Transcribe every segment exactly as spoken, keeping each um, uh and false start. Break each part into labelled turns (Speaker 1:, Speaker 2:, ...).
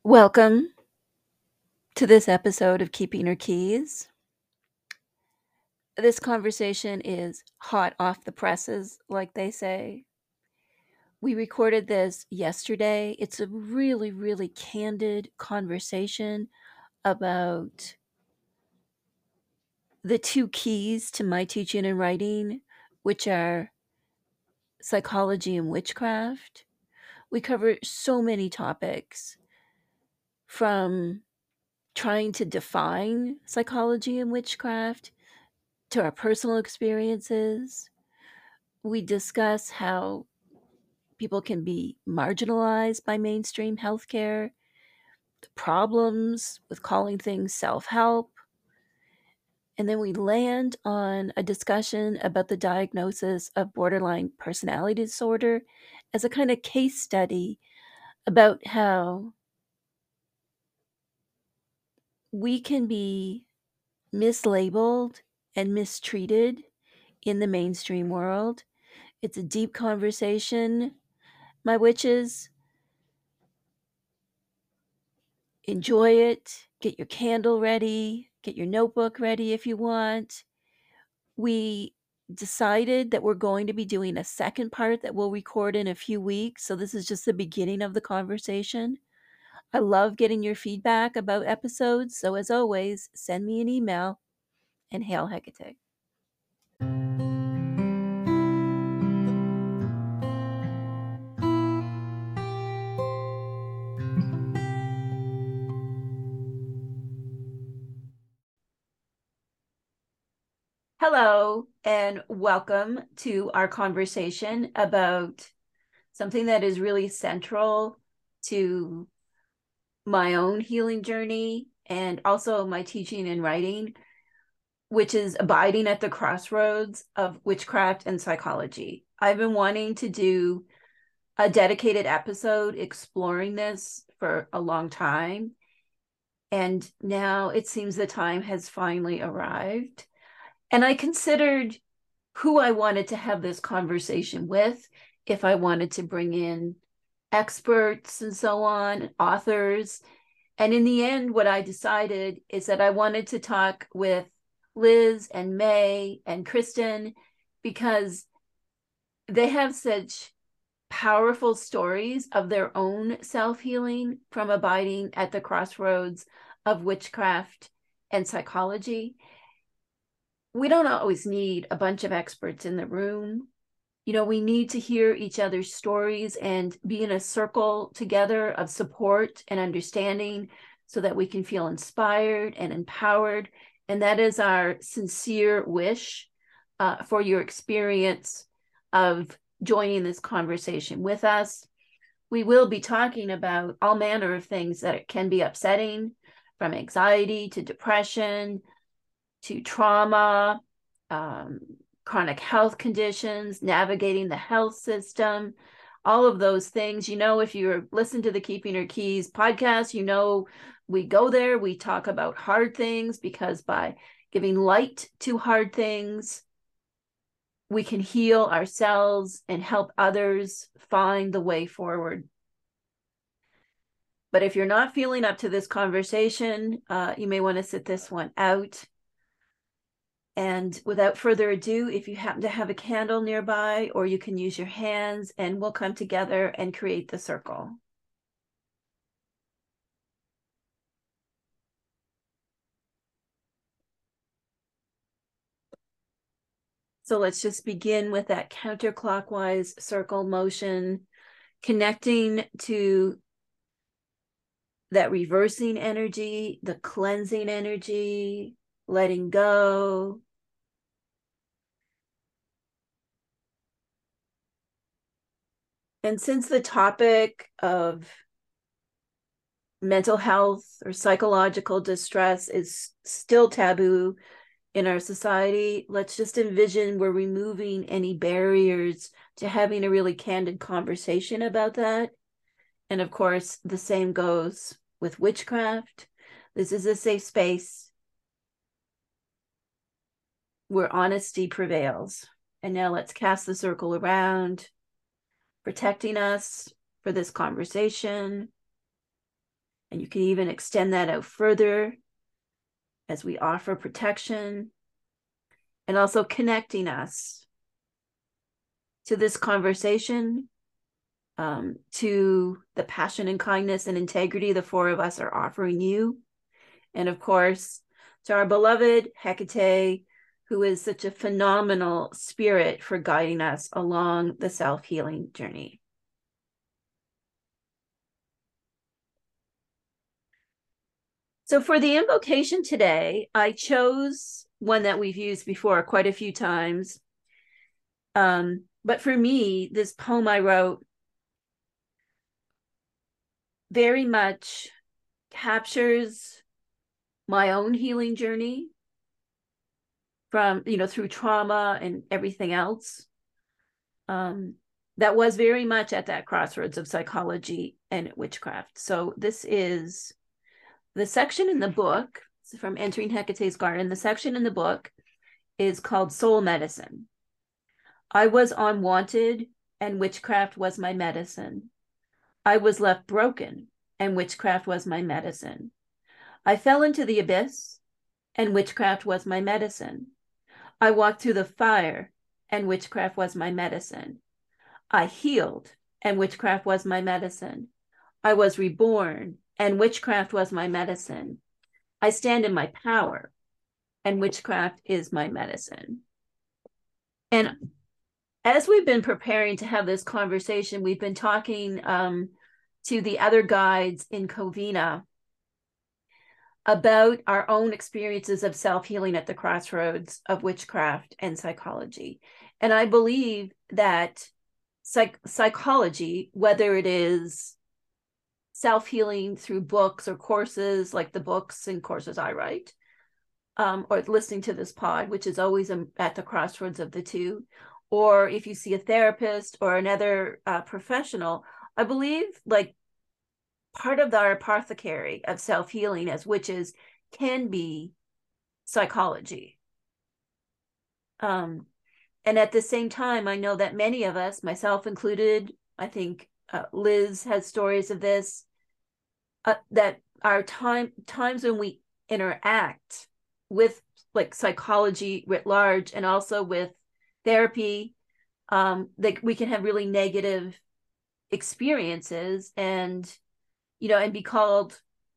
Speaker 1: Welcome to this episode of Keeping Her Keys. This conversation is hot off the presses, like they say. We recorded this yesterday. It's a really, really candid conversation about the two keys to my teaching and writing, which are psychology and witchcraft. We cover so many topics, from trying to define psychology and witchcraft to our personal experiences. We discuss how people can be marginalized by mainstream healthcare, the problems with calling things self help. And then we land on a discussion about the diagnosis of borderline personality disorder as a kind of case study about how we can be mislabeled and mistreated in the mainstream world. It's a deep conversation, my witches. Enjoy it. Get your candle ready. Get your notebook ready if you want. We decided that we're going to be doing a second part that we'll record in a few weeks. So this is just the beginning of the conversation. I love getting your feedback about episodes. So as always, send me an email, and hail Hecate. Hello, and welcome to our conversation about something that is really central to my own healing journey and also my teaching and writing, which is abiding at the crossroads of witchcraft and psychology. I've been wanting to do a dedicated episode exploring this for a long time, and now it seems the time has finally arrived. And I considered who I wanted to have this conversation with, if I wanted to bring in experts and so on, authors. And in the end, what I decided is that I wanted to talk with Liz and May and Kristen because they have such powerful stories of their own self-healing from abiding at the crossroads of witchcraft and psychology. We don't always need a bunch of experts in the room. You know, we need to hear each other's stories and be in a circle together of support and understanding so that we can feel inspired and empowered. And that is our sincere wish uh, for your experience of joining this conversation with us. We will be talking about all manner of things that can be upsetting, from anxiety to depression to trauma, um, chronic health conditions, navigating the health system, all of those things. You know, if you're listening to the Keeping Her Keys podcast, you know, we go there, we talk about hard things, because by giving light to hard things, we can heal ourselves and help others find the way forward. But if you're not feeling up to this conversation, uh, you may want to sit this one out. And without further ado, if you happen to have a candle nearby, or you can use your hands, and we'll come together and create the circle. So let's just begin with that counterclockwise circle motion, connecting to that reversing energy, the cleansing energy, letting go. And since the topic of mental health or psychological distress is still taboo in our society, let's just envision we're removing any barriers to having a really candid conversation about that. And of course, the same goes with witchcraft. This is a safe space where honesty prevails. And now let's cast the circle around, protecting us for this conversation. And you can even extend that out further as we offer protection and also connecting us to this conversation, um, to the passion and kindness and integrity the four of us are offering you. And of course, to our beloved Hecate, who is such a phenomenal spirit for guiding us along the self-healing journey. So for the invocation today, I chose one that we've used before quite a few times. Um, but for me, this poem I wrote very much captures my own healing journey from, you know, through trauma and everything else. Um, that was very much at that crossroads of psychology and witchcraft. So this is the section in the book from Entering Hecate's Garden. The section in the book is called Soul Medicine. I was unwanted, and witchcraft was my medicine. I was left broken, and witchcraft was my medicine. I fell into the abyss, and witchcraft was my medicine. I walked through the fire, and witchcraft was my medicine. I healed, and witchcraft was my medicine. I was reborn, and witchcraft was my medicine. I stand in my power, and witchcraft is my medicine. And as we've been preparing to have this conversation, we've been talking um, to the other guides in Covina about our own experiences of self-healing at the crossroads of witchcraft and psychology. And I believe that psych psychology, whether it is self-healing through books or courses like the books and courses I write, um, or listening to this pod, which is always at the crossroads of the two, or if you see a therapist or another uh, professional, I believe like part of our apothecary of self-healing as witches can be psychology. Um, and at the same time, I know that many of us, myself included, I think uh, Liz has stories of this, uh, that our time times when we interact with like psychology writ large and also with therapy, um, that we can have really negative experiences and, you know, and be called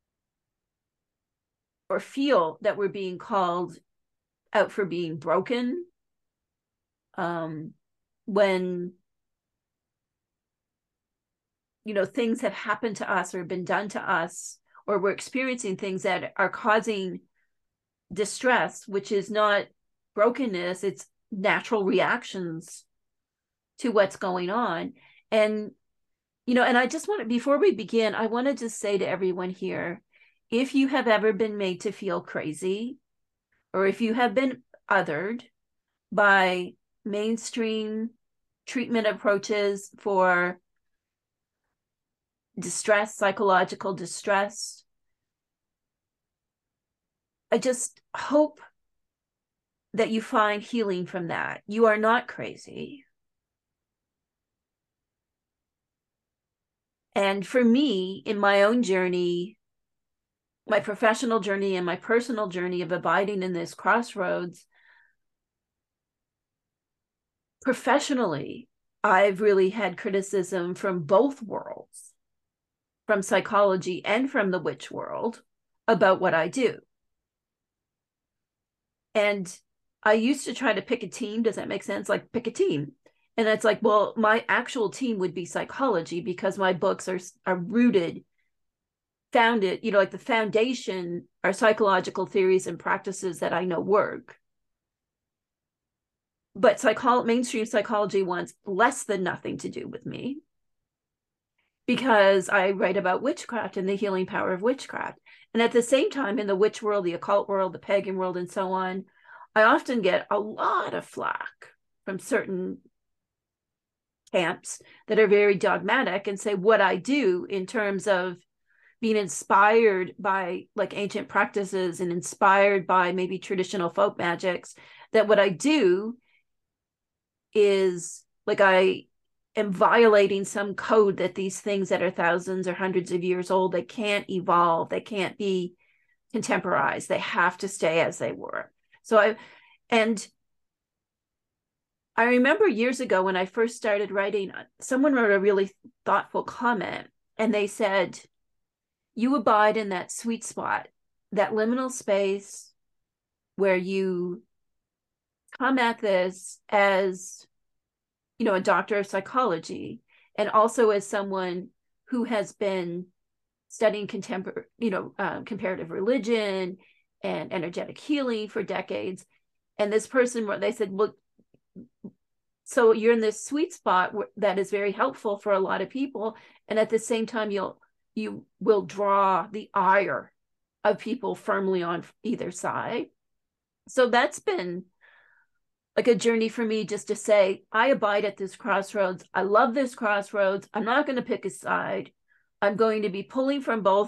Speaker 1: or feel that we're being called out for being broken. Um, when, you know, things have happened to us or been done to us, or we're experiencing things that are causing distress, which is not brokenness, it's natural reactions to what's going on. And, you know, and I just want to, before we begin, I want to just say to everyone here, if you have ever been made to feel crazy, or if you have been othered by mainstream treatment approaches for distress, psychological distress, I just hope that you find healing from that. You are not crazy. And for me, in my own journey, my professional journey and my personal journey of abiding in this crossroads, professionally, I've really had criticism from both worlds, from psychology and from the witch world, about what I do. And I used to try to pick a team. Does that make sense? Like, pick a team. And it's like, well, my actual team would be psychology, because my books are, are rooted, founded, you know, like the foundation are psychological theories and practices that I know work. But psycho- mainstream psychology wants less than nothing to do with me, because I write about witchcraft and the healing power of witchcraft. And at the same time, in the witch world, the occult world, the pagan world, and so on, I often get a lot of flack from certain camps that are very dogmatic and say what I do in terms of being inspired by like ancient practices and inspired by maybe traditional folk magics, that what I do is like I am violating some code that these things that are thousands or hundreds of years old, they can't evolve, they can't be contemporized, they have to stay as they were. So I, and I remember years ago when I first started writing, someone wrote a really thoughtful comment, and they said, you abide in that sweet spot, that liminal space where you come at this as, you know, a doctor of psychology, and also as someone who has been studying contemporary, you know, um, comparative religion and energetic healing for decades. And this person, they said, well, so you're in this sweet spot that is very helpful for a lot of people. And at the same time, you'll, you will draw the ire of people firmly on either side. So that's been like a journey for me, just to say, I abide at this crossroads. I love this crossroads. I'm not going to pick a side. I'm going to be pulling from both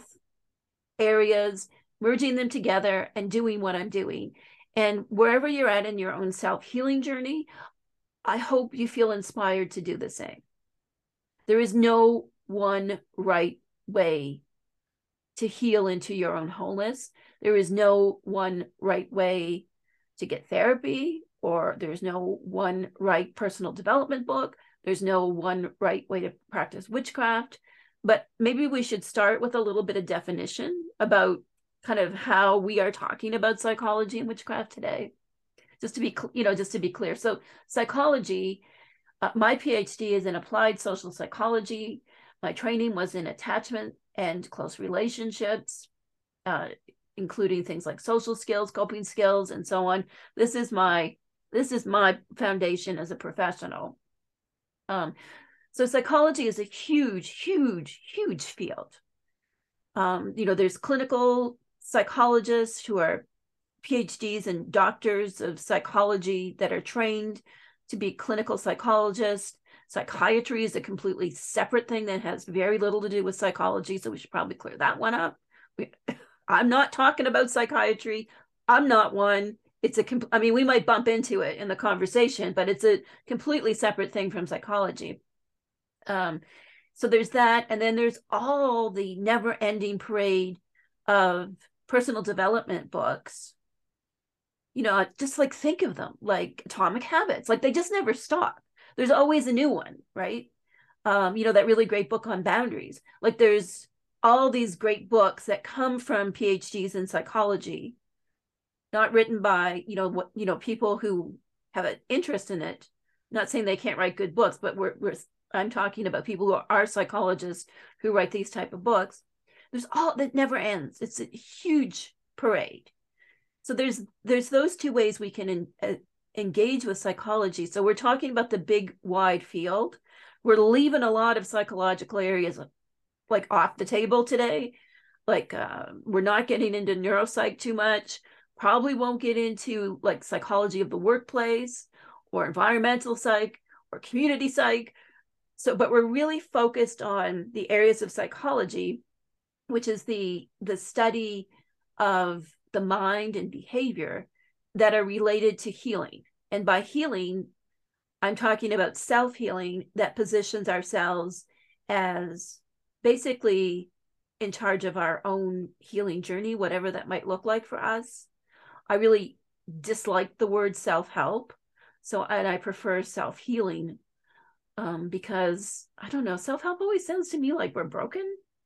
Speaker 1: areas, merging them together and doing what I'm doing. And wherever you're at in your own self-healing journey, I hope you feel inspired to do the same. There is no one right way to heal into your own wholeness. There is no one right way to get therapy, or there's no one right personal development book. There's no one right way to practice witchcraft. But maybe we should start with a little bit of definition about kind of how we are talking about psychology and witchcraft today. Just to be, you know, just to be clear. So psychology, uh, my PhD is in applied social psychology. My training was in attachment and close relationships, uh, including things like social skills, coping skills, and so on. This is my, this is my foundation as a professional. Um, so psychology is a huge, huge, huge field. Um, you know, there's clinical psychologists who are PhDs and doctors of psychology that are trained to be clinical psychologists. Psychiatry is a completely separate thing that has very little to do with psychology, so we should probably clear that one up. We, I'm not talking about psychiatry. I'm not one. It's a, I mean, we might bump into it in the conversation, but it's a completely separate thing from psychology. Um, so there's that, and then there's all the never-ending parade of personal development books. You know, just like think of them like Atomic Habits, like they just never stop. There's always a new one, right? Um, you know, that really great book on boundaries. Like there's all these great books that come from PhDs in psychology, not written by, you know, what, you know, people who have an interest in it. Not saying they can't write good books, but we're, we're I'm talking about people who are psychologists who write these type of books. There's all that never ends. It's a huge parade. So there's there's those two ways we can in, uh, engage with psychology. So we're talking about the big wide field. We're leaving a lot of psychological areas like off the table today. Like uh, we're not getting into neuropsych too much. Probably won't get into like psychology of the workplace or environmental psych or community psych. So, but we're really focused on the areas of psychology, which is the the study of the mind and behavior that are related to healing. And by healing, I'm talking about self-healing that positions ourselves as basically in charge of our own healing journey, whatever that might look like for us. I really dislike the word self-help. So, and I prefer self-healing um, because I don't know, self-help always sounds to me like we're broken.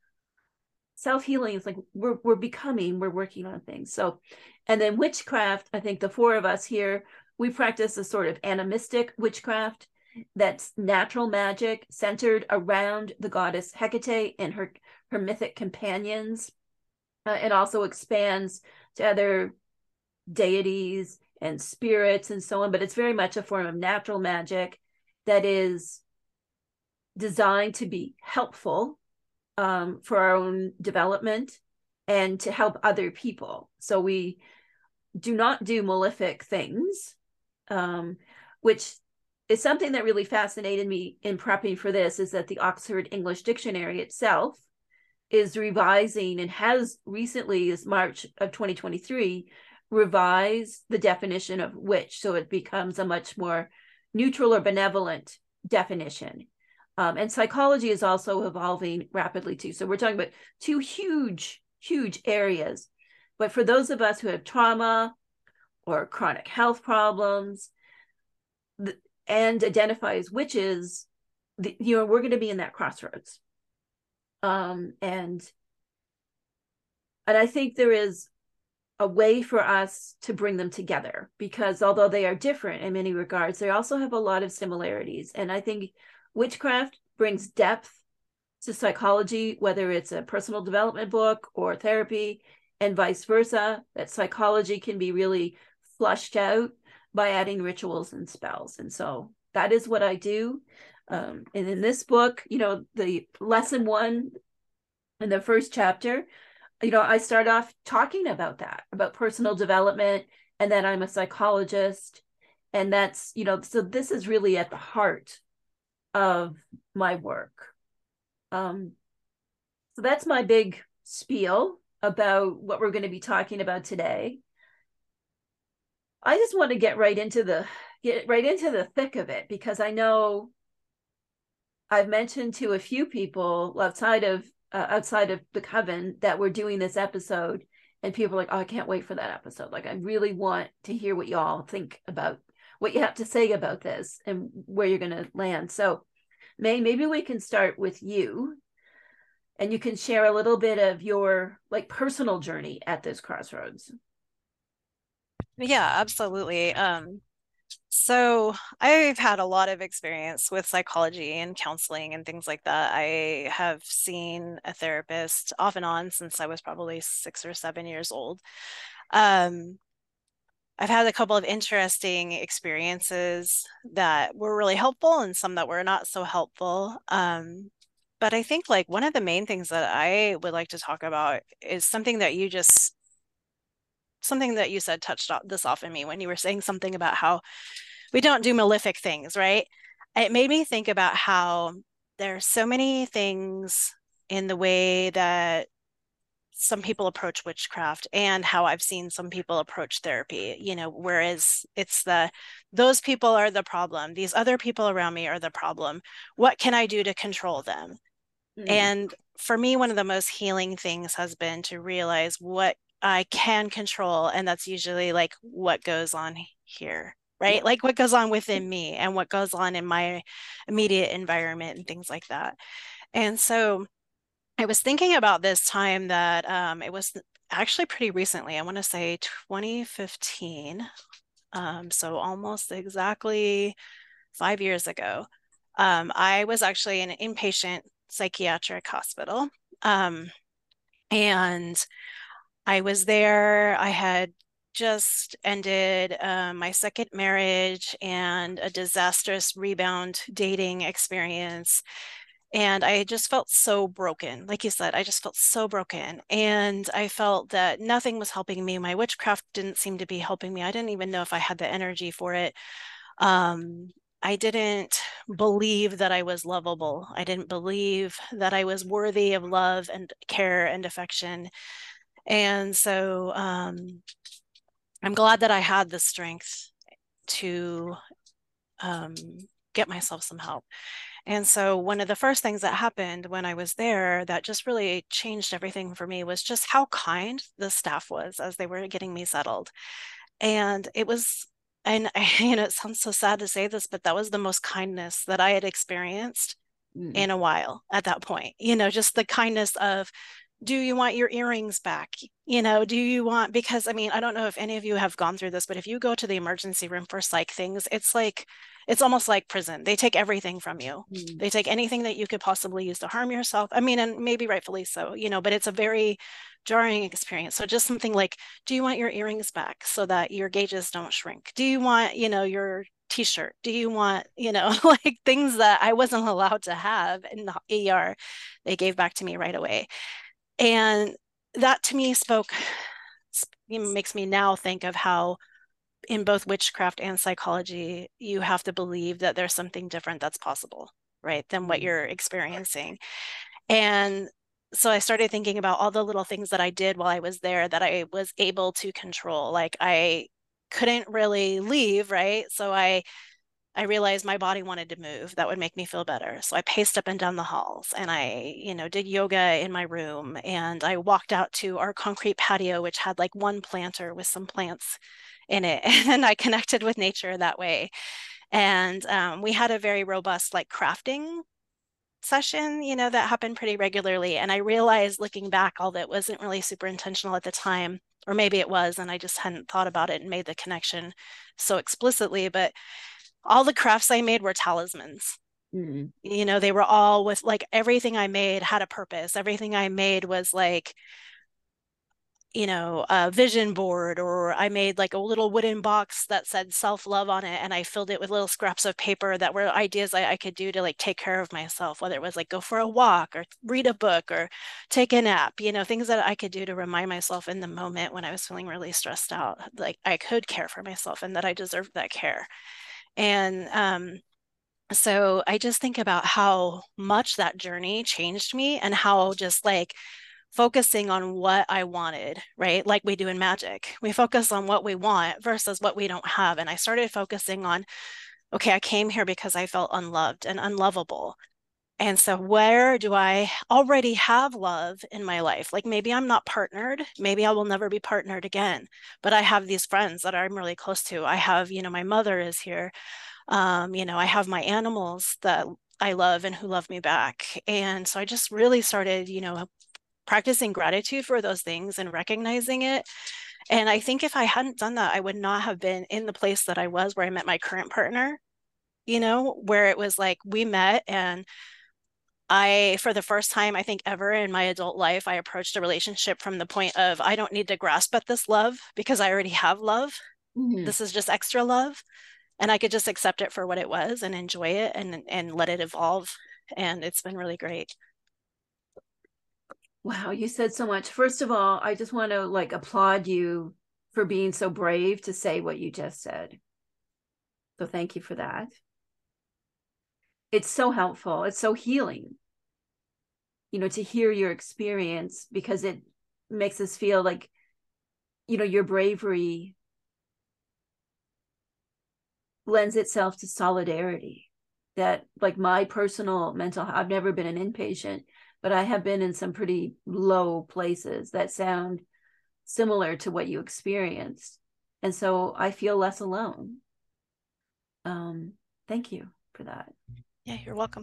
Speaker 1: Self-healing is like we're we're becoming, we're working on things. So, and then witchcraft, I think the four of us here, we practice a sort of animistic witchcraft that's natural magic centered around the goddess Hecate and her, her mythic companions. Uh, it also expands to other deities and spirits and so on, but it's very much a form of natural magic that is designed to be helpful Um, for our own development and to help other people. So we do not do malefic things, um, which is something that really fascinated me in prepping for this, is that the Oxford English Dictionary itself is revising and has recently, as March of twenty twenty-three, revised the definition of witch. So it becomes a much more neutral or benevolent definition. Um, and psychology is also evolving rapidly too. So we're talking about two huge, huge areas. But for those of us who have trauma or chronic health problems and identify as witches, the, you know, we're going to be in that crossroads. Um, and and I think there is a way for us to bring them together, because although they are different in many regards, they also have a lot of similarities. And I think witchcraft brings depth to psychology, whether it's a personal development book or therapy, and vice versa, that psychology can be really flushed out by adding rituals and spells. And so that is what I do. Um, and in this book, you know, the lesson one in the first chapter, you know, I start off talking about that, about personal development, and then I'm a psychologist. And that's, you know, so this is really at the heart of my work. Um, so that's my big spiel about what we're going to be talking about today. I just want to get right into the get right into the thick of it, because I know I've mentioned to a few people outside of uh, outside of the coven that we're doing this episode, and people are like, "Oh, I can't wait for that episode. Like, I really want to hear what y'all think about what you have to say about this and where you're going to land." So, May, maybe we can start with you, and you can share a little bit of your like personal journey at this crossroads.
Speaker 2: Yeah, absolutely. Um, so I've had a lot of experience with psychology and counseling and things like that. I have seen a therapist off and on since I was probably six or seven years old. Um, I've had a couple of interesting experiences that were really helpful and some that were not so helpful. Um, but I think like one of the main things that I would like to talk about is something that you just something that you said touched this off in me when you were saying something about how we don't do malefic things, right? It made me think about how there are so many things in the way that some people approach witchcraft and how I've seen some people approach therapy, you know, whereas it's the, those people are the problem. These other people around me are the problem. What can I do to control them?
Speaker 1: Mm.
Speaker 2: And for me, one of the most healing things has been to realize what I can control. And that's usually like what goes on here, right?
Speaker 1: Yeah.
Speaker 2: Like what goes on within me and what goes on in my immediate environment and things like that. And so I was thinking about this time that um, it was actually pretty recently. I want to say twenty fifteen. Um, so almost exactly five years ago. Um, I was actually in an inpatient psychiatric hospital. Um, and I was there. I had just ended uh, my second marriage and a disastrous rebound dating experience. And I just felt so broken. Like you said, I just felt so broken. And I felt that nothing was helping me. My witchcraft didn't seem to be helping me. I didn't even know if I had the energy for it. Um, I didn't believe that I was lovable. I didn't believe that I was worthy of love and care and affection. And so um, I'm glad that I had the strength to um, get myself some help. And so one of the first things that happened when I was there that just really changed everything for me was just how kind the staff was as they were getting me settled. And it was, and you know, it sounds so sad to say this, but that was the most kindness that I had experienced
Speaker 1: Mm.
Speaker 2: in a while at that point. You know, just the kindness of, do you want your earrings back? You know, do you want, because I mean, I don't know if any of you have gone through this, but if you go to the emergency room for psych things, it's like, it's almost like prison. They take everything from you.
Speaker 1: Mm.
Speaker 2: They take anything that you could possibly use to harm yourself. I mean, and maybe rightfully so, you know, but it's a very jarring experience. So just something like, do you want your earrings back so that your gauges don't shrink? Do you want, you know, your t-shirt? Do you want, you know, like things that I wasn't allowed to have in the E R, they gave back to me right away. And that to me spoke, makes me now think of how in both witchcraft and psychology, you have to believe that there's something different that's possible, right, than what
Speaker 1: Mm.
Speaker 2: you're experiencing. And so I started thinking about all the little things that I did while I was there that I was able to control. Like I couldn't really leave, right? So I I realized my body wanted to move. That would make me feel better. So I paced up and down the halls and I, you know, did yoga in my room and I walked out to our concrete patio, which had like one planter with some plants in it. And I connected with nature that way. And um, we had a very robust like crafting session, you know, that happened pretty regularly. And I realized looking back, all that wasn't really super intentional at the time, or maybe it was, and I just hadn't thought about it and made the connection so explicitly. But all the crafts I made were talismans.
Speaker 1: Mm-hmm.
Speaker 2: You know, they were all with like everything I made had a purpose. Everything I made was like, you know, a vision board, or I made like a little wooden box that said self-love on it. And I filled it with little scraps of paper that were ideas I, I could do to like take care of myself, whether it was like go for a walk or read a book or take a nap, you know, things that I could do to remind myself in the moment when I was feeling really stressed out, like I could care for myself and that I deserved that care. And um, so I just think about how much that journey changed me and how just like focusing on what I wanted, right? Like we do in magic. We focus on what we want versus what we don't have. And I started focusing on, okay, I came here because I felt unloved and unlovable. And so, where do I already have love in my life? Like maybe I'm not partnered. Maybe I will never be partnered again. But I have these friends that I'm really close to. I have, you know, my mother is here. Um, you know, I have my animals that I love and who love me back. And so I just really started, you know, practicing gratitude for those things and recognizing it. And I think if I hadn't done that, I would not have been in the place that I was where I met my current partner, you know, where it was like we met and I, for the first time, I think ever in my adult life, I approached a relationship from the point of I don't need to grasp at this love because I already have love.
Speaker 1: Mm-hmm.
Speaker 2: This is just extra love. And I could just accept it for what it was and enjoy it and and let it evolve. And it's been really great.
Speaker 1: Wow, you said so much. First of all, I just want to like applaud you for being so brave to say what you just said. So thank you for that. It's so helpful. It's so healing, you know, to hear your experience because it makes us feel like, you know, your bravery lends itself to solidarity. That like my personal mental, I've never been an inpatient, but I have been in some pretty low places that sound similar to what you experienced. And so I feel less alone. Um, thank you for that.
Speaker 2: Yeah, you're welcome.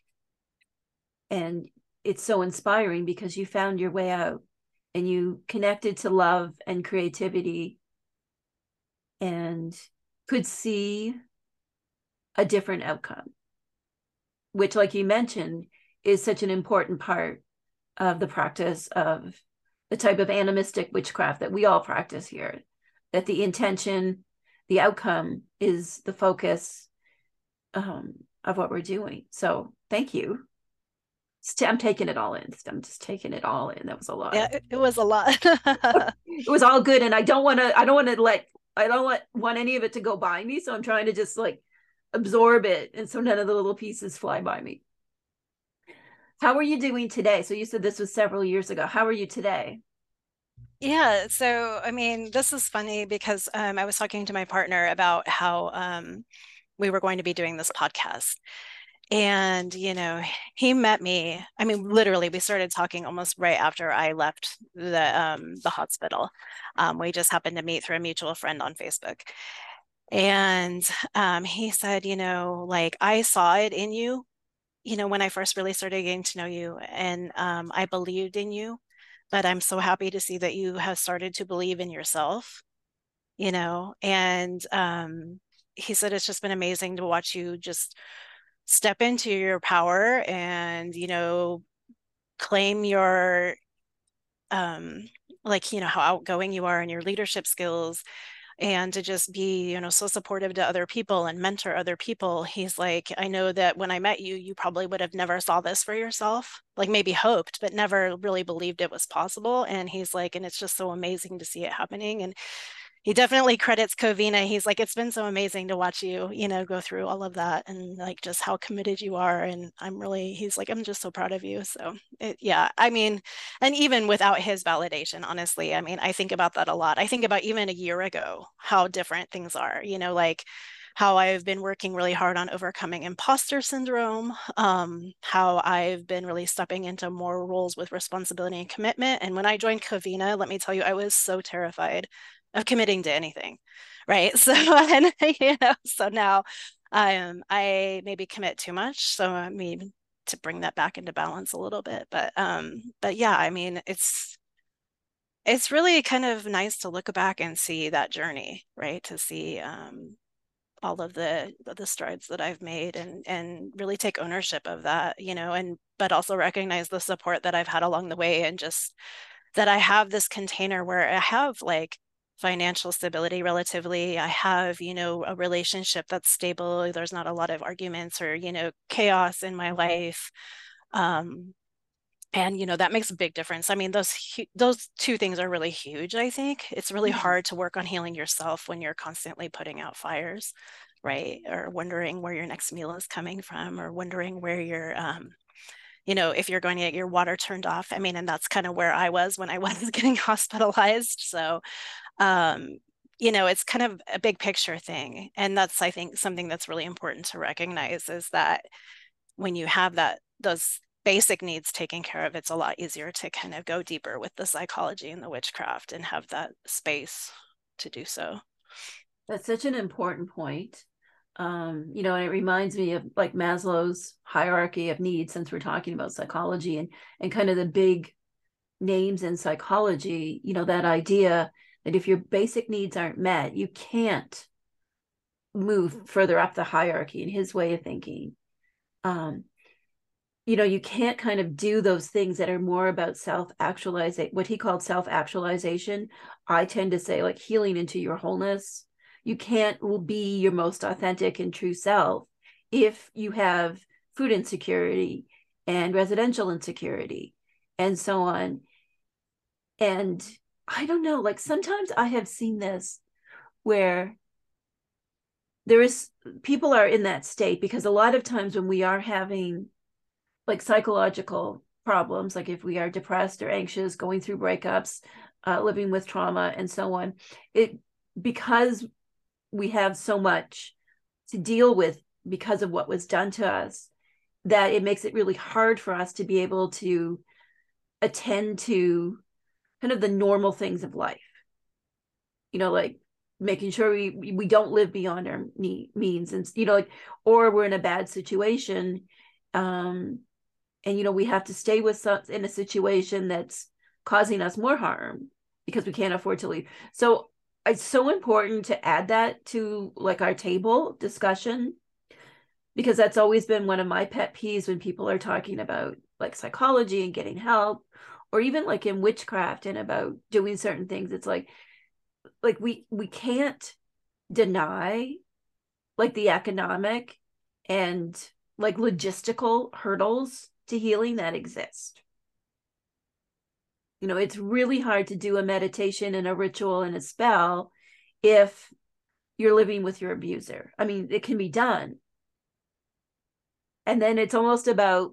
Speaker 1: And it's so inspiring because you found your way out and you connected to love and creativity and could see a different outcome, which, like you mentioned, is such an important part of the practice of the type of animistic witchcraft that we all practice here, that the intention, the outcome is the focus um, of what we're doing. So thank you. I'm taking it all in. I'm just taking it all in. That was a lot.
Speaker 2: Yeah, it, it was a lot.
Speaker 1: It was all good. And I don't want to, I don't want to let, I don't want, want any of it to go by me. So I'm trying to just like absorb it. And so none of the little pieces fly by me. How are you doing today? So you said this was several years ago. How are you today?
Speaker 2: Yeah, so I mean, this is funny because um, I was talking to my partner about how um, we were going to be doing this podcast. And, you know, he met me. I mean, literally, we started talking almost right after I left the um, the hospital. Um, we just happened to meet through a mutual friend on Facebook. And um, he said, you know, like I saw it in you, you know, when I first really started getting to know you, and um, I believed in you. But I'm so happy to see that you have started to believe in yourself, you know, and um, he said it's just been amazing to watch you just step into your power and, you know, claim your, um, like, you know, how outgoing you are and your leadership skills and to just be, you know, so supportive to other people and mentor other people. He's like, I know that when I met you, you probably would have never saw this for yourself, like maybe hoped, but never really believed it was possible. And he's like, and it's just so amazing to see it happening. And he definitely credits Covina. He's like, it's been so amazing to watch you, you know, go through all of that and like just how committed you are. And I'm really, he's like, I'm just so proud of you. So it, yeah, I mean, and even without his validation, honestly, I mean, I think about that a lot. I think about even a year ago, how different things are, you know, like how I've been working really hard on overcoming imposter syndrome, um, how I've been really stepping into more roles with responsibility and commitment. And when I joined Covina, let me tell you, I was so terrified of committing to anything, right? So, and you know, so now um, I maybe commit too much. So I mean, to bring that back into balance a little bit. But um, but yeah, I mean, it's it's really kind of nice to look back and see that journey, right? To see um, all of the the strides that I've made and and really take ownership of that, you know, and but also recognize the support that I've had along the way and just that I have this container where I have like financial stability relatively. I have, you know, a relationship that's stable. There's not a lot of arguments or, you know, chaos in my life. Um, and you know that makes a big difference. I mean, those those two things are really huge. I think it's really
Speaker 1: Yeah.
Speaker 2: hard to work on healing yourself when you're constantly putting out fires, right? Or wondering where your next meal is coming from, or wondering where you're um you know, if you're going to get your water turned off. I mean, and that's kind of where I was when I was getting hospitalized. So um you know, it's kind of a big picture thing, and that's, I think, something that's really important to recognize, is that when you have that those basic needs taken care of, it's a lot easier to kind of go deeper with the psychology and the witchcraft and have that space to do so.
Speaker 1: That's such an important point. Um, you know, and it reminds me of like Maslow's hierarchy of needs, since we're talking about psychology and and kind of the big names in psychology, you know, that idea that if your basic needs aren't met, you can't move further up the hierarchy in his way of thinking. Um, you know, you can't kind of do those things that are more about self-actualization, what he called self-actualization. I tend to say like healing into your wholeness. You can't be your most authentic and true self if you have food insecurity and residential insecurity and so on. And I don't know, like sometimes I have seen this where there is people are in that state because a lot of times when we are having like psychological problems, like if we are depressed or anxious, going through breakups, uh, living with trauma, and so on, it because we have so much to deal with because of what was done to us, that it makes it really hard for us to be able to attend to kind of the normal things of life. You know, like making sure we we don't live beyond our need, means, and you know, like, or we're in a bad situation, um and you know we have to stay with some in a situation that's causing us more harm because we can't afford to leave. So it's so important to add that to like our table discussion, because that's always been one of my pet peeves when people are talking about like psychology and getting help, or even like in witchcraft and about doing certain things. It's like like we we can't deny like the economic and like logistical hurdles to healing that exist. You know, it's really hard to do a meditation and a ritual and a spell if you're living with your abuser. I mean, it can be done. And then it's almost about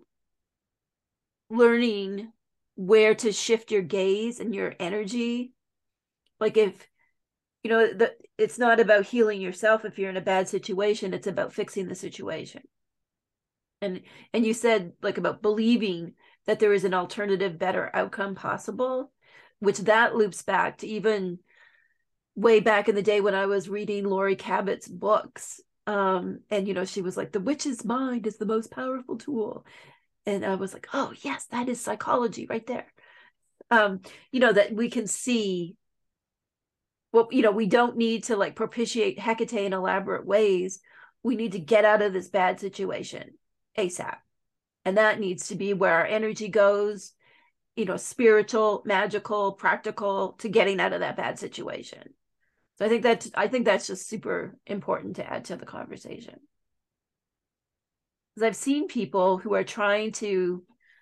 Speaker 1: learning where to shift your gaze and your energy. Like if, you know, the, it's not about healing yourself if you're in a bad situation, it's about fixing the situation. And and you said like about believing that there is an alternative, better outcome possible, which that loops back to even way back in the day when I was reading Laurie Cabot's books. Um, and you know, she was like, the witch's mind is the most powerful tool. And I was like, oh yes, that is psychology right there. Um, you know, that we can see what, you know, we don't need to like propitiate Hecate in elaborate ways. We need to get out of this bad situation ASAP. And that needs to be where our energy goes, you know, spiritual, magical, practical, to getting out of that bad situation. So I think that I think that's just super important to add to the conversation. Because I've seen people who are trying to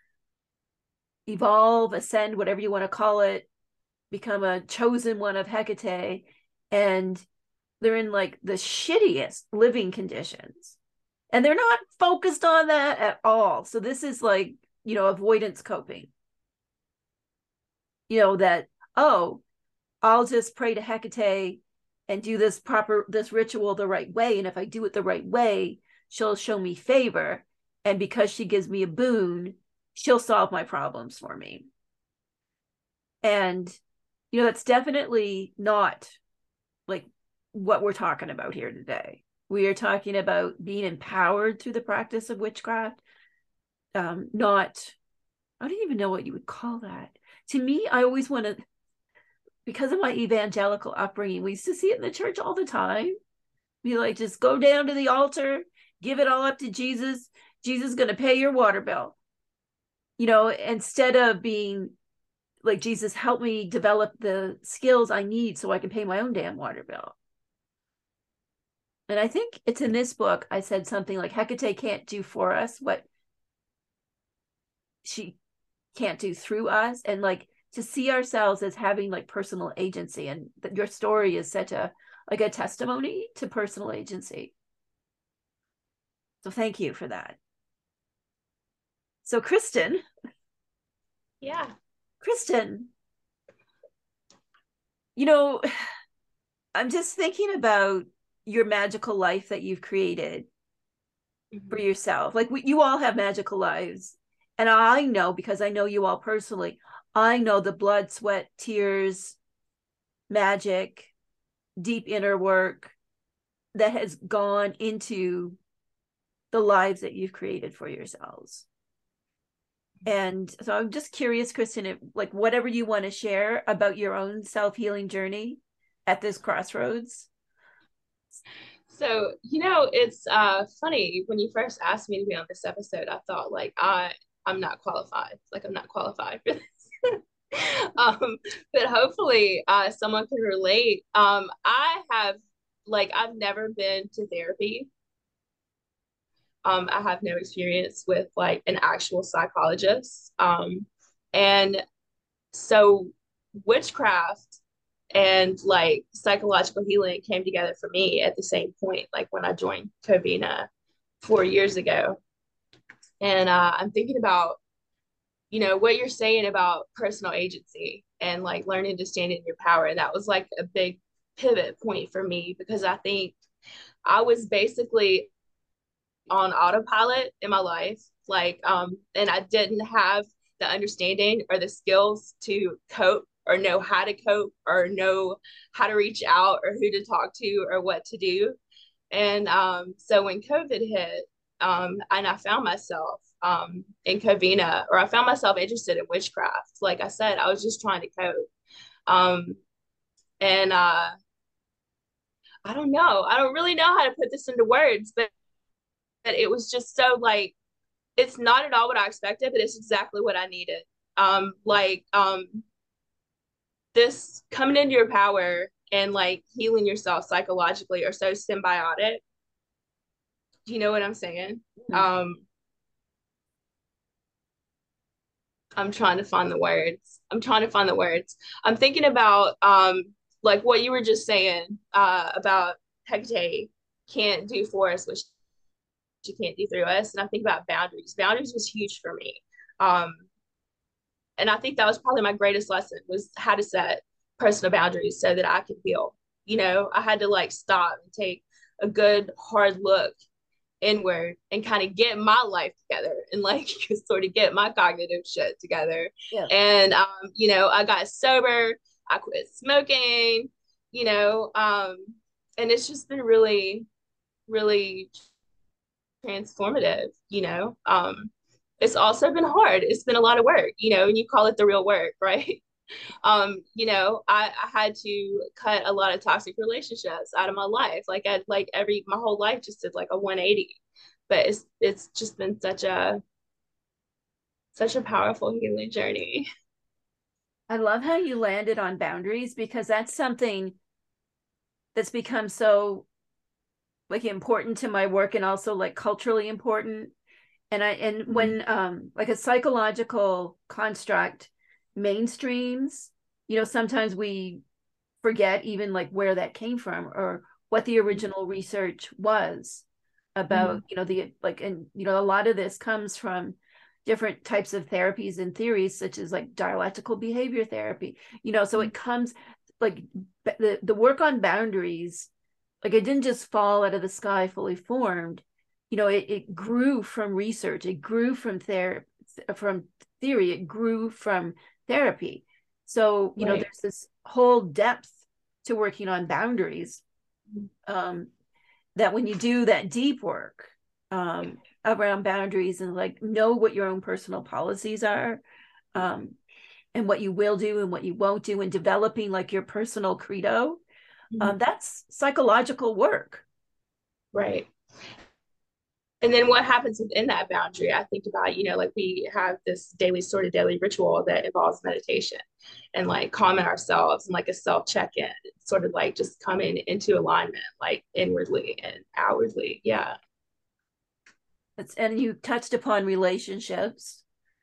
Speaker 1: evolve, ascend, whatever you want to call it, become a chosen one of Hecate, and they're in like the shittiest living conditions. And they're not focused on that at all. So this is like, you know, avoidance coping. You know, that, oh, I'll just pray to Hecate and do this proper, this ritual the right way. And if I do it the right way, she'll show me favor. And because she gives me a boon, she'll solve my problems for me. And, you know, that's definitely not like what we're talking about here today. We are talking about being empowered through the practice of witchcraft. Um, not, I don't even know what you would call that. To me, I always want to, because of my evangelical upbringing, we used to see it in the church all the time. Be like, just go down to the altar, give it all up to Jesus. Jesus is going to pay your water bill. You know, instead of being like, Jesus, help me develop the skills I need so I can pay my own damn water bill. And I think it's in this book, I said something like, Hecate can't do for us what she can't do through us. And like, to see ourselves as having like personal agency. And that your story is such a, like a testimony to personal agency. So thank you for that. So Kristen.
Speaker 3: Yeah.
Speaker 1: Kristen, you know, I'm just thinking about your magical life that you've created mm-hmm. for yourself. Like we, you all have magical lives. And I know, because I know you all personally, I know the blood, sweat, tears, magic, deep inner work that has gone into the lives that you've created for yourselves. And so I'm just curious, Kristen, if, like whatever you want to share about your own self-healing journey at this crossroads.
Speaker 3: So, you know, it's uh, funny, when you first asked me to be on this episode, I thought like, I, I'm not qualified. Like I'm not qualified for this. um, but hopefully uh, someone can relate. Um, I have, like, I've never been to therapy. Um, I have no experience with like an actual psychologist. Um, and so witchcraft and like psychological healing came together for me at the same point, like when I joined Covina four years ago. And uh, I'm thinking about, you know, what you're saying about personal agency and like learning to stand in your power. And that was like a big pivot point for me, because I think I was basically on autopilot in my life, like um and I didn't have the understanding or the skills to cope or know how to cope or know how to reach out or who to talk to or what to do. And um so when COVID hit, um and I found myself um in Covina, or I found myself interested in witchcraft, like I said, I was just trying to cope. um and uh I don't know, I don't really know how to put this into words, but that it was just so like, it's not at all what I expected, but it's exactly what I needed. Um, like um, this coming into your power and like healing yourself psychologically are so symbiotic. Do you know what I'm saying? Mm-hmm. Um, I'm trying to find the words. I'm trying to find the words. I'm thinking about um, like what you were just saying uh, about Hecate can't do for us, which you can't do through us. And I think about boundaries. Boundaries was huge for me. Um, and I think that was probably my greatest lesson, was how to set personal boundaries so that I could heal. You know, I had to like stop and take a good hard look inward and kind of get my life together and like sort of get my cognitive shit together. Yeah. And, um, you know, I got sober, I quit smoking, you know, um, and it's just been really, really transformative, you know. Um it's also been hard, it's been a lot of work, you know, and you call it the real work, right? um you know, I, I had to cut a lot of toxic relationships out of my life, like I like every my whole life just did like a one eighty. But it's it's just been such a such a powerful healing journey.
Speaker 1: I love how you landed on boundaries, because that's something that's become so like important to my work, and also like culturally important. And I and mm-hmm. when um like a psychological construct mainstreams, you know, sometimes we forget even like where that came from or what the original research was about. Mm-hmm. You know, the like, and you know, a lot of this comes from different types of therapies and theories, such as like dialectical behavior therapy, you know, so mm-hmm. it comes like the, the work on boundaries, like it didn't just fall out of the sky fully formed. You know, it, it grew from research, it grew from ther- from theory, it grew from therapy. So, you right. know, there's this whole depth to working on boundaries, um, that when you do that deep work um, around boundaries and like know what your own personal policies are, um, and what you will do and what you won't do, and developing like your personal credo, mm-hmm. um, that's psychological work.
Speaker 3: Right. And then what happens within that boundary? I think about, you know, like we have this daily sort of daily ritual that involves meditation and like calming ourselves and like a self check-in, sort of like just coming into alignment, like inwardly and outwardly. Yeah.
Speaker 1: It's, and you touched upon relationships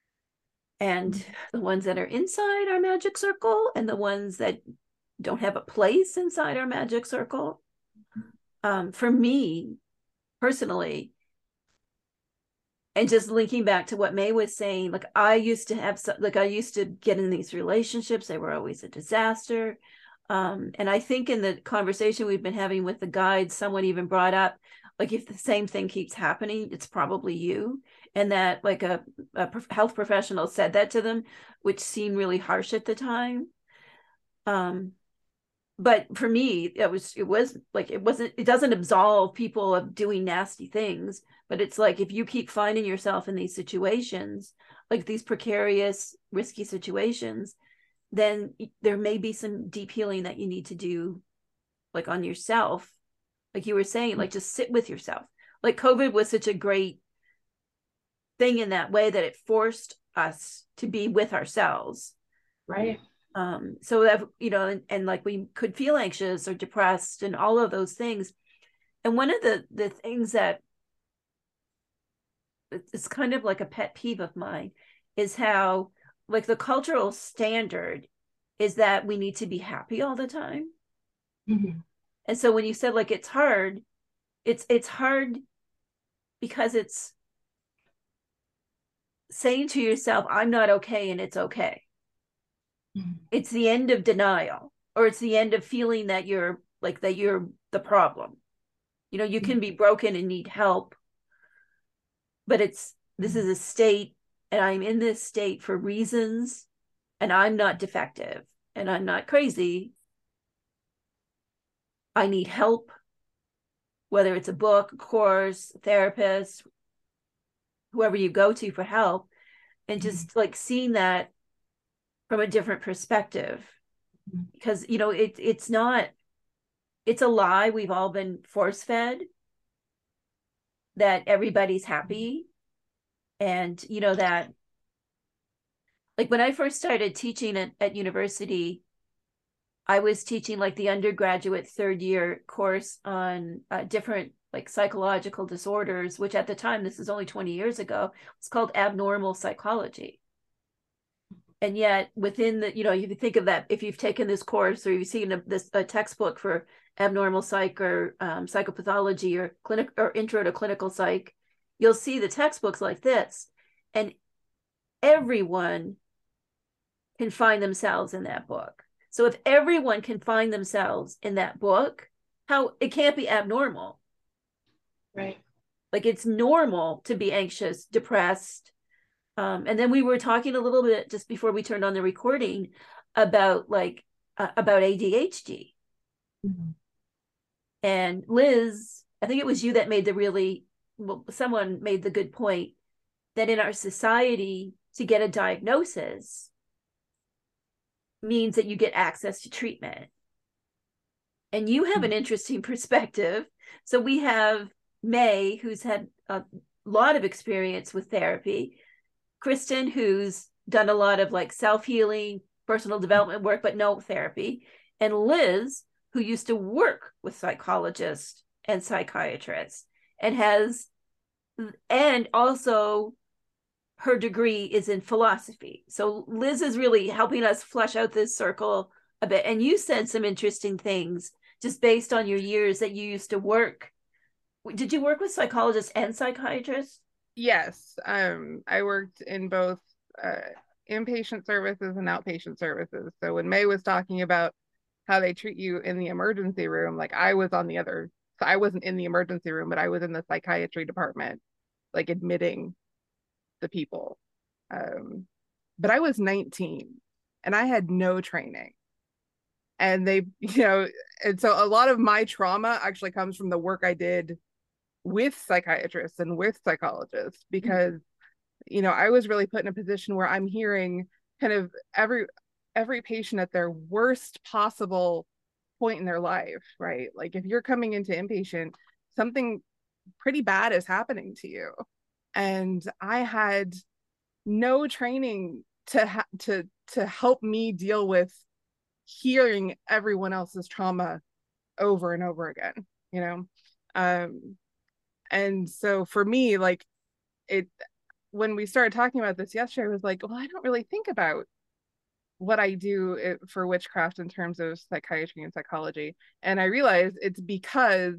Speaker 1: and mm-hmm. the ones that are inside our magic circle and the ones that don't have a place inside our magic circle. Um, for me personally, and just linking back to what May was saying, like I used to have, like I used to get in these relationships. They were always a disaster. Um, and I think in the conversation we've been having with the guides, someone even brought up, like, if the same thing keeps happening, it's probably you. And that like a, a health professional said that to them, which seemed really harsh at the time. Um, but for me, it was, it was like, it wasn't, it doesn't absolve people of doing nasty things, but it's like, if you keep finding yourself in these situations, like these precarious, risky situations, then there may be some deep healing that you need to do, like on yourself. Like you were saying, like just sit with yourself. Like COVID was such a great thing in that way that it forced us to be with ourselves.
Speaker 3: Right.
Speaker 1: Um, so that, you know, and, and like we could feel anxious or depressed and all of those things. And one of the, the things that it's kind of like a pet peeve of mine is how like the cultural standard is that we need to be happy all the time. Mm-hmm. And so when you said like, it's hard, it's, it's hard because it's saying to yourself, I'm not okay. And it's okay. Mm-hmm. It's the end of denial, or it's the end of feeling that you're like, that you're the problem. You know, you mm-hmm. can be broken and need help, but it's, this is a state, and I'm in this state for reasons, and I'm not defective, and I'm not crazy. I need help, whether it's a book, a course, a therapist, whoever you go to for help, and just mm-hmm. like seeing that from a different perspective, mm-hmm. because, you know, it, it's not, it's a lie we've all been force fed, that everybody's happy. And, you know, that like when I first started teaching at, at university, I was teaching like the undergraduate third year course on uh, different like psychological disorders, which at the time, this is only twenty years ago, it's called abnormal psychology. And yet within the, you know, you think of that, if you've taken this course or you've seen a, this a textbook for abnormal psych or um, psychopathology or clinic or intro to clinical psych, you'll see the textbooks like this, and everyone can find themselves in that book. So if everyone can find themselves in that book, how it can't be abnormal.
Speaker 3: Right.
Speaker 1: Like it's normal to be anxious, depressed. Um, and then we were talking a little bit just before we turned on the recording about like uh, about A D H D. Mm-hmm. And Liz, I think it was you that made the really, well, someone made the good point that in our society, to get a diagnosis means that you get access to treatment. And you have an interesting perspective. So we have May, who's had a lot of experience with therapy, Kristen, who's done a lot of like self-healing, personal development work, but no therapy, and Liz, who used to work with psychologists and psychiatrists and has, and also her degree is in philosophy. So Liz is really helping us flesh out this circle a bit. And you said some interesting things just based on your years that you used to work. Did you work with psychologists and psychiatrists?
Speaker 4: Yes. Um, I worked in both uh, inpatient services and outpatient services. So when May was talking about how they treat you in the emergency room. Like I was on the other, so I wasn't in the emergency room, but I was in the psychiatry department, like admitting the people. Um, but I was nineteen and I had no training. And they, you know, and so a lot of my trauma actually comes from the work I did with psychiatrists and with psychologists, because, mm-hmm. you know, I was really put in a position where I'm hearing kind of every every patient at their worst possible point in their life, right? Like if you're coming into inpatient, something pretty bad is happening to you. And I had no training to ha- to to help me deal with hearing everyone else's trauma over and over again, you know. Um and so for me, like it when we started talking about this yesterday, I was like, well, I don't really think about what I do for witchcraft in terms of psychiatry and psychology. And I realized it's because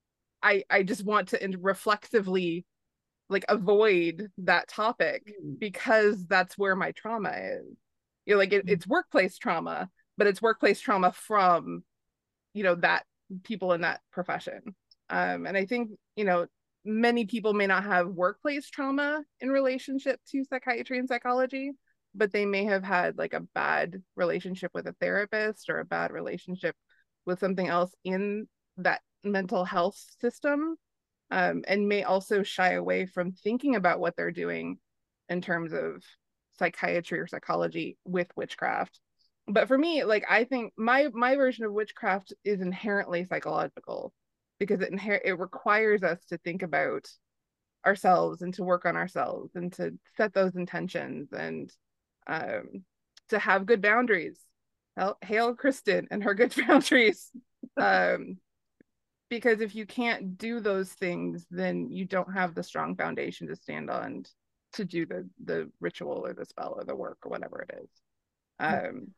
Speaker 4: I I just want to reflexively like avoid that topic, because that's where my trauma is. You know, like it, it's workplace trauma, but it's workplace trauma from, you know, that people in that profession. Um, and I think, you know, many people may not have workplace trauma in relationship to psychiatry and psychology, but they may have had like a bad relationship with a therapist or a bad relationship with something else in that mental health system, um, and may also shy away from thinking about what they're doing in terms of psychiatry or psychology with witchcraft. But for me, like I think my my version of witchcraft is inherently psychological, because it inher- it requires us to think about ourselves and to work on ourselves and to set those intentions and um, to have good boundaries. Hail Kristen and her good boundaries. Um, because if you can't do those things, then you don't have the strong foundation to stand on to do the the ritual or the spell or the work or whatever it is. Um,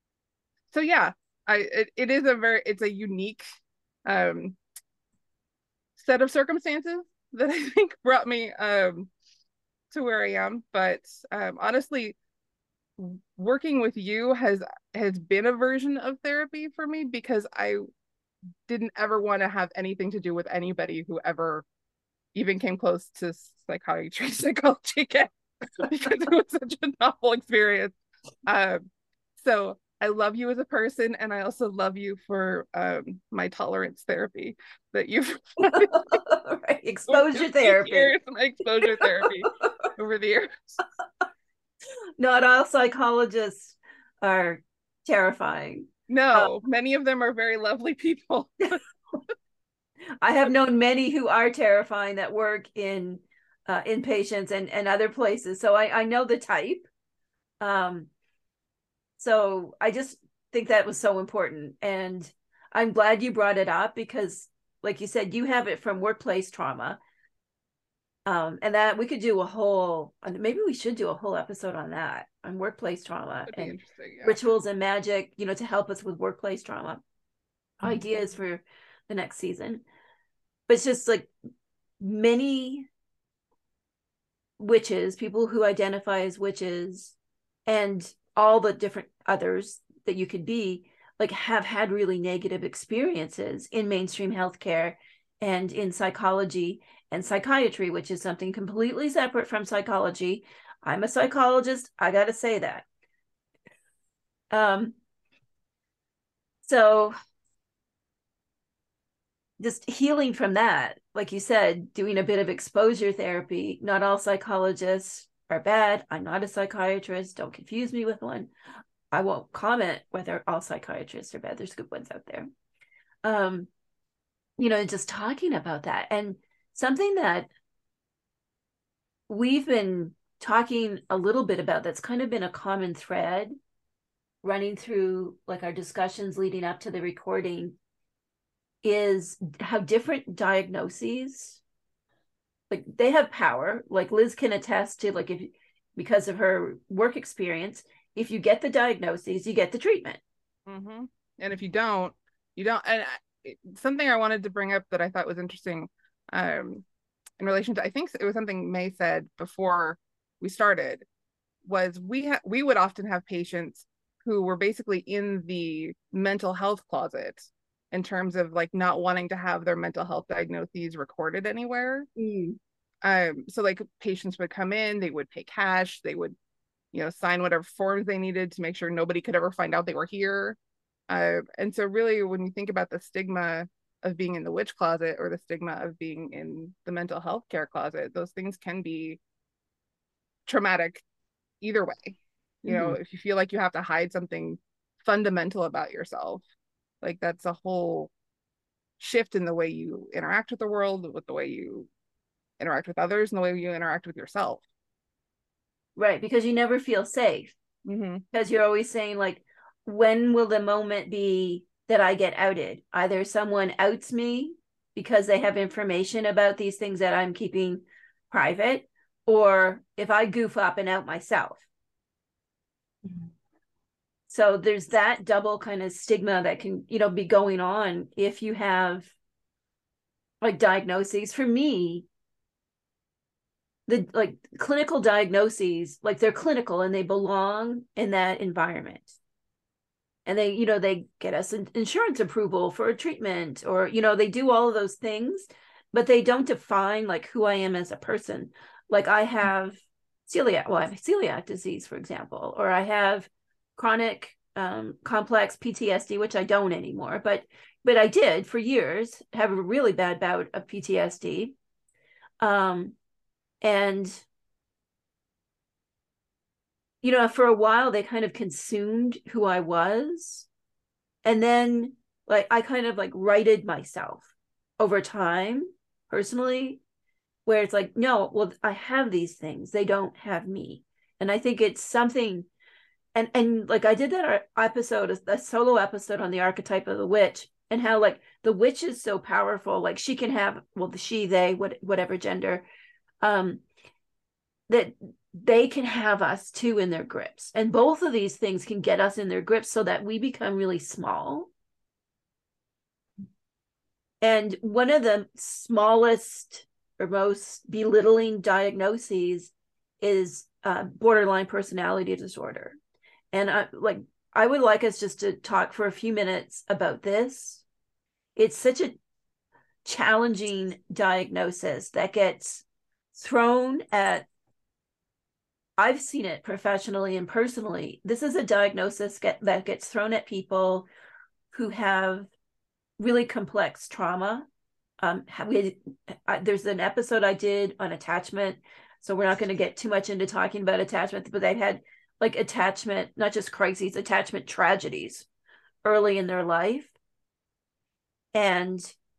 Speaker 4: so yeah, I it, it is a very it's a unique um, set of circumstances that I think brought me um, to where I am. But um, honestly, working with you has has been a version of therapy for me, because I didn't ever want to have anything to do with anybody who ever even came close to psychiatry, psychology again, because it was such a novel experience. Um, so I love you as a person, and I also love you for um, my tolerance therapy that you've
Speaker 1: right. Exposure therapy.
Speaker 4: Years, my exposure therapy over the years.
Speaker 1: Not all psychologists are terrifying.
Speaker 4: No, um, many of them are very lovely people.
Speaker 1: I have known many who are terrifying that work in uh, inpatients and, and other places. So I, I know the type. Um, so I just think that was so important. And I'm glad you brought it up, because like you said, you have it from workplace trauma. Um, and that we could do a whole, maybe we should do a whole episode on that, on workplace trauma and yeah. rituals and magic, you know, to help us with workplace trauma. Mm-hmm. Ideas for the next season. But it's just like many witches, people who identify as witches, and all the different others that you could be, like have had really negative experiences in mainstream healthcare and in psychology and psychiatry, which is something completely separate from psychology. I'm a psychologist. I got to say that. Um, so just healing from that, like you said, doing a bit of exposure therapy. Not all psychologists are bad. I'm not a psychiatrist. Don't confuse me with one. I won't comment whether all psychiatrists are bad. There's good ones out there. Um, you know, just talking about that, and something that we've been talking a little bit about that's kind of been a common thread running through like our discussions leading up to the recording is how different diagnoses, like they have power. Like Liz can attest to, like if because of her work experience, if you get the diagnoses, you get the treatment.
Speaker 4: Mm-hmm. And if you don't, you don't. And something I wanted to bring up that I thought was interesting, um, in relation to, I think it was something May said before we started, was we ha- we would often have patients who were basically in the mental health closet in terms of like not wanting to have their mental health diagnoses recorded anywhere.
Speaker 1: Mm.
Speaker 4: Um, so like patients would come in, they would pay cash, they would, you know, sign whatever forms they needed to make sure nobody could ever find out they were here. Uh, and so really when you think about the stigma of being in the witch closet or the stigma of being in the mental health care closet, those things can be traumatic either way. You know,
Speaker 1: Mhm.
Speaker 4: if you feel like you have to hide something fundamental about yourself, like that's a whole shift in the way you interact with the world, with the way you interact with others, and the way you interact with yourself.
Speaker 1: Right, because you never feel safe.
Speaker 4: Mm-hmm.
Speaker 1: Because you're always saying, like, when will the moment be that I get outed? Either someone outs me because they have information about these things that I'm keeping private, or if I goof up and out myself.
Speaker 3: Mhm.
Speaker 1: So there's that double kind of stigma that can, you know, be going on if you have like diagnoses. For me, the like clinical diagnoses, like they're clinical and they belong in that environment. And they, you know, they get us an insurance approval for a treatment, or, you know, they do all of those things, but they don't define like who I am as a person. Like I have celiac, well, I have celiac disease, for example, or I have chronic um, complex P T S D, which I don't anymore, but but I did for years have a really bad bout of P T S D. Um, and you know, for a while they kind of consumed who I was. And then like I kind of like righted myself over time personally, where it's like, no, well, I have these things, they don't have me. And I think it's something, and and like I did that episode, a solo episode on the archetype of the witch, and how like the witch is so powerful, like she can have, well, the she, they, what, whatever gender, um, that they can have us too in their grips. And both of these things can get us in their grips so that we become really small. And one of the smallest or most belittling diagnoses is uh, borderline personality disorder. And I like I would like us just to talk for a few minutes about this. It's such a challenging diagnosis that gets thrown at, I've seen it professionally and personally. This is a diagnosis get, that gets thrown at people who have really complex trauma. Um, we, I, there's an episode I did on attachment, so we're not going to get too much into talking about attachment, but they've had like attachment, not just crises, attachment tragedies early in their life. And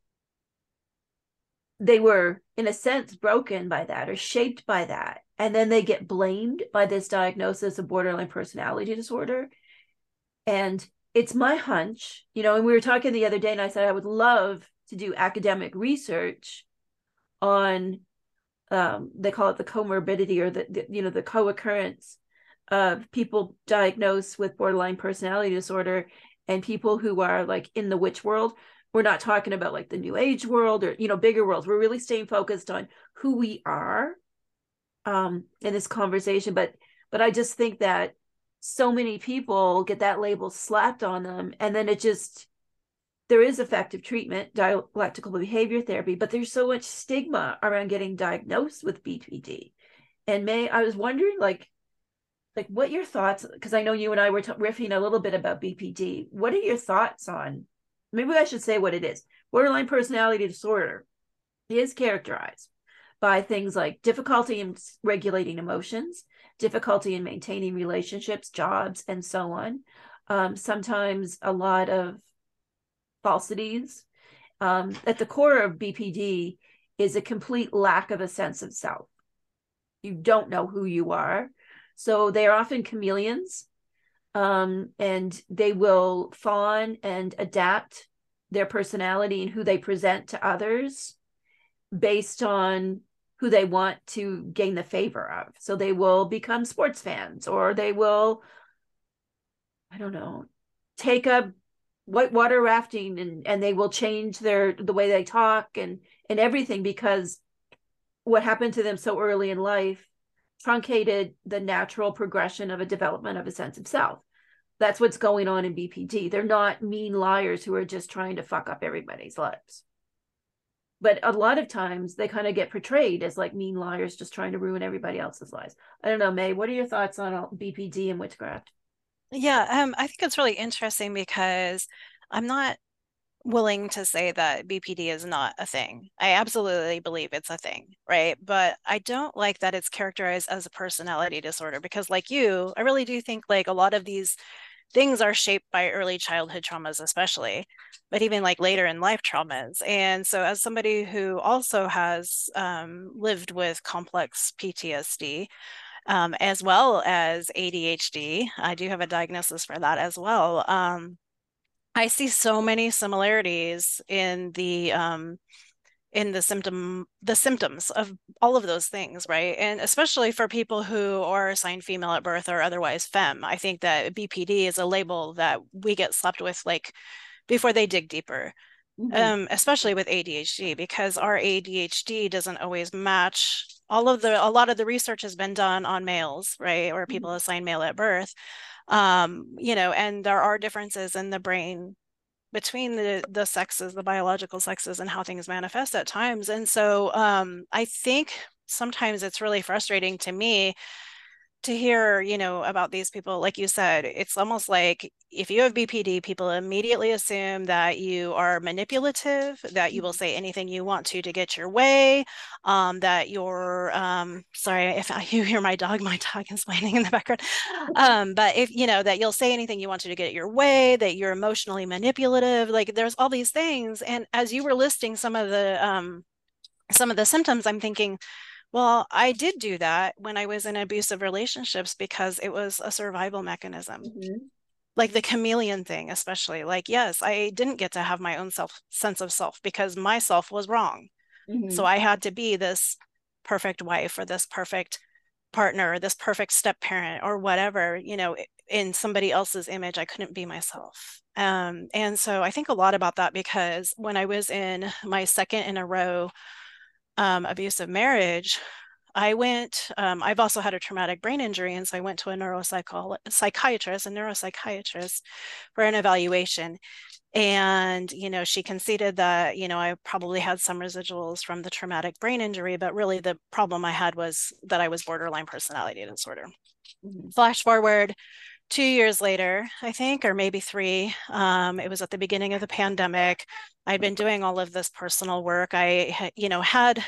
Speaker 1: they were, in a sense, broken by that or shaped by that. And then they get blamed by this diagnosis of borderline personality disorder. And it's my hunch, you know, and we were talking the other day and I said, I would love to do academic research on, um, they call it the comorbidity or the, the, you know, the co-occurrence of people diagnosed with borderline personality disorder and people who are like in the witch world. We're not talking about like the new age world or, you know, bigger worlds. We're really staying focused on who we are um, in this conversation. But, but I just think that so many people get that label slapped on them. And then it just, there is effective treatment, dialectical behavior therapy, but there's so much stigma around getting diagnosed with B P D. And May, I was wondering like, like what your thoughts, because I know you and I were t- riffing a little bit about B P D. What are your thoughts on, maybe I should say what it is. Borderline personality disorder is characterized by things like difficulty in regulating emotions, difficulty in maintaining relationships, jobs, and so on. Um, sometimes a lot of falsities. Um, at the core of B P D is a complete lack of a sense of self. You don't know who you are. So they are often chameleons, um, and they will fawn and adapt their personality and who they present to others based on who they want to gain the favor of. So they will become sports fans, or they will, I don't know, take up whitewater rafting, and, and they will change their the way they talk and and everything, because what happened to them so early in life truncated the natural progression of a development of a sense of self. That's what's going on in B P D. They're not mean liars who are just trying to fuck up everybody's lives. But a lot of times they kind of get portrayed as like mean liars just trying to ruin everybody else's lives. I don't know, May, what are your thoughts on B P D and witchcraft?
Speaker 2: Yeah, um, I think it's really interesting because I'm not willing to say that B P D is not a thing. I absolutely believe it's a thing, right? But I don't like that it's characterized as a personality disorder because, like you, I really do think like a lot of these things are shaped by early childhood traumas, especially, but even like later in life traumas. And so, as somebody who also has um, lived with complex P T S D, um, as well as A D H D, I do have a diagnosis for that as well. Um, I see so many similarities in the um, in the symptom the symptoms of all of those things, right? And especially for people who are assigned female at birth or otherwise femme, I think that B P D is a label that we get slapped with like before they dig deeper. Mm-hmm. Um, especially with A D H D, because our A D H D doesn't always match all of the a lot of the research has been done on males, right? Or people mm-hmm. assigned male at birth. Um, you know, and there are differences in the brain between the the sexes, the biological sexes, and how things manifest at times. And so um, I think sometimes it's really frustrating to me to hear, you know, about these people. Like you said, it's almost like if you have B P D, people immediately assume that you are manipulative, that you will say anything you want to to get your way, um, that you're, um, sorry if you hear my dog, my dog is whining in the background. Um, but if, you know, that you'll say anything you want to to get your way, that you're emotionally manipulative, like there's all these things. And as you were listing some of the, um, some of the symptoms, I'm thinking, well, I did do that when I was in abusive relationships because it was a survival mechanism. Mm-hmm. Like the chameleon thing, especially. Like, yes, I didn't get to have my own self sense of self because my self was wrong. Mm-hmm. So I had to be this perfect wife or this perfect partner or this perfect step parent or whatever, you know, in somebody else's image. I couldn't be myself. Um, and so I think a lot about that because when I was in my second in a row Um, abusive marriage, I went, um, I've also had a traumatic brain injury. And so I went to a neuropsychiatrist, a neuropsychiatrist for an evaluation. And, you know, she conceded that, you know, I probably had some residuals from the traumatic brain injury, but really the problem I had was that I was borderline personality disorder. Mm-hmm. Flash forward two years later, I think, or maybe three, um, it was at the beginning of the pandemic. I'd been doing all of this personal work. I, you know, had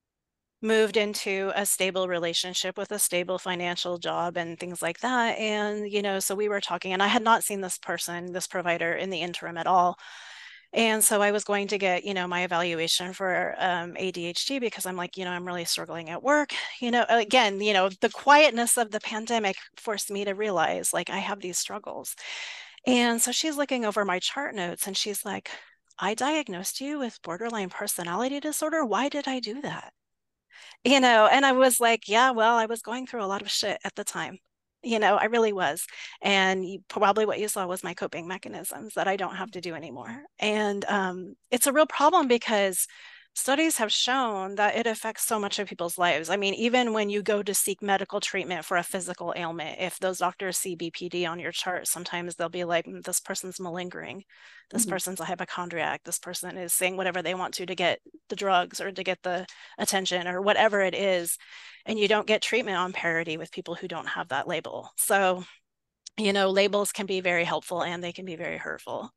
Speaker 2: moved into a stable relationship with a stable financial job and things like that. And, you know, so we were talking and I had not seen this person, this provider in the interim at all. And so I was going to get, you know, my evaluation for um, A D H D because I'm like, you know, I'm really struggling at work. You know, again, you know, the quietness of the pandemic forced me to realize like I have these struggles. And so she's looking over my chart notes and she's like, I diagnosed you with borderline personality disorder. Why did I do that? You know, and I was like, yeah, well, I was going through a lot of shit at the time. You know, I really was. And you, probably what you saw was my coping mechanisms that I don't have to do anymore. And um, it's a real problem because studies have shown that it affects so much of people's lives. I mean, even when you go to seek medical treatment for a physical ailment, if those doctors see B P D on your chart, sometimes they'll be like, this person's malingering. This mm-hmm. person's a hypochondriac. This person is saying whatever they want to to get the drugs or to get the attention or whatever it is. And you don't get treatment on parity with people who don't have that label. So, you know, labels can be very helpful and they can be very hurtful.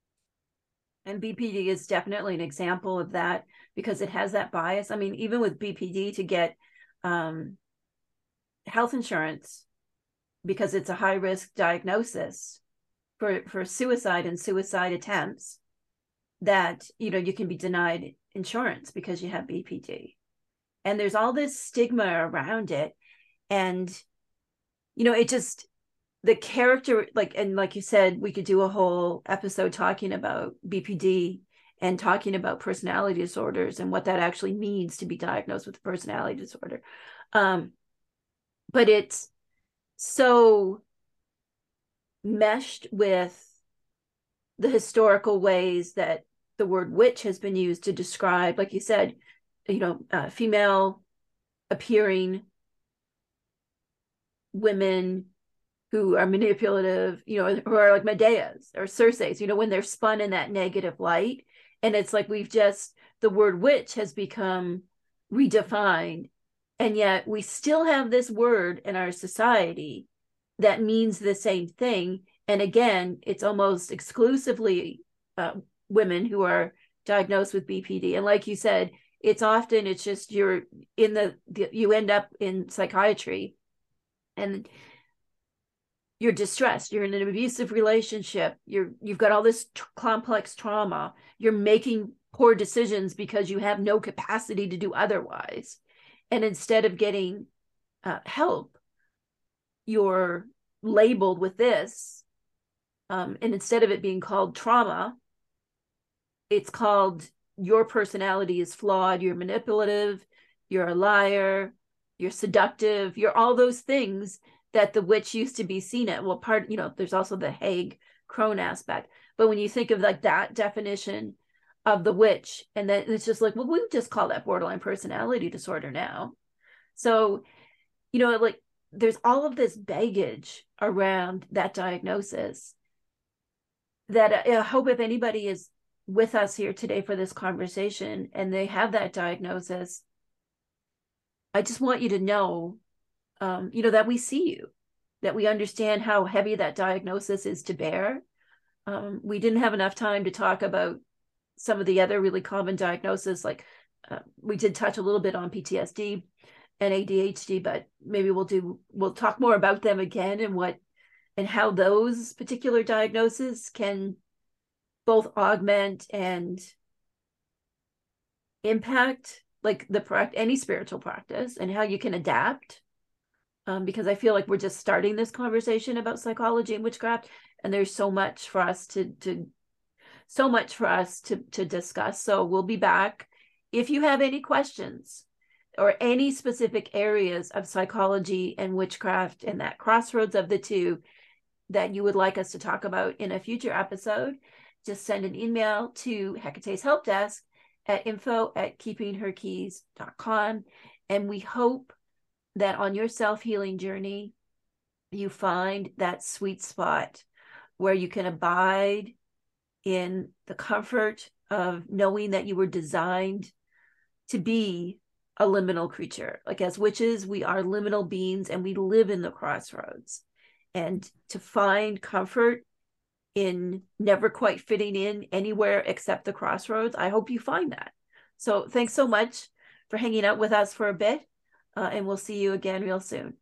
Speaker 1: And B P D is definitely an example of that because it has that bias. I mean, even with B P D to get um, health insurance, because it's a high risk diagnosis for, for suicide and suicide attempts, that, you know, you can be denied insurance because you have B P D. And there's all this stigma around it. And, you know, it just, the character, like, and like you said, we could do a whole episode talking about B P D and talking about personality disorders and what that actually means to be diagnosed with a personality disorder. Um, but it's so meshed with the historical ways that the word witch has been used to describe, like you said, you know, uh, female appearing women who are manipulative, you know, who are like Medeas or Circes, you know, when they're spun in that negative light. And it's like we've just, the word witch has become redefined. And yet we still have this word in our society that means the same thing. And again, it's almost exclusively uh, women who are diagnosed with B P D. And like you said, it's often, it's just you're in the, the you end up in psychiatry and you're distressed, you're in an abusive relationship, you're you've got all this t- complex trauma, you're making poor decisions because you have no capacity to do otherwise. And instead of getting uh, help, you're labeled with this. Um, and instead of it being called trauma, it's called your personality is flawed, you're manipulative, you're a liar, you're seductive, you're all those things that the witch used to be seen at. Well, part, you know, there's also the Hague crone aspect. But when you think of like that definition of the witch, and then it's just like, well, we just call that borderline personality disorder now. So, you know, like there's all of this baggage around that diagnosis that I hope if anybody is with us here today for this conversation and they have that diagnosis, I just want you to know Um, you know, that we see you, that we understand how heavy that diagnosis is to bear. Um, we didn't have enough time to talk about some of the other really common diagnoses, like uh, we did touch a little bit on P T S D and A D H D, but maybe we'll do, we'll talk more about them again and what, and how those particular diagnoses can both augment and impact like the any spiritual practice and how you can adapt. Um, because I feel like we're just starting this conversation about psychology and witchcraft, and there's so much for us to to so much for us to to discuss. So we'll be back. If you have any questions or any specific areas of psychology and witchcraft and that crossroads of the two that you would like us to talk about in a future episode, just send an email to Hecate's Help Desk at info at keeping her keys dot com, and we hope that on your self-healing journey, you find that sweet spot where you can abide in the comfort of knowing that you were designed to be a liminal creature. Like as witches, we are liminal beings and we live in the crossroads. And to find comfort in never quite fitting in anywhere except the crossroads, I hope you find that. So thanks so much for hanging out with us for a bit. Uh, and we'll see you again real soon.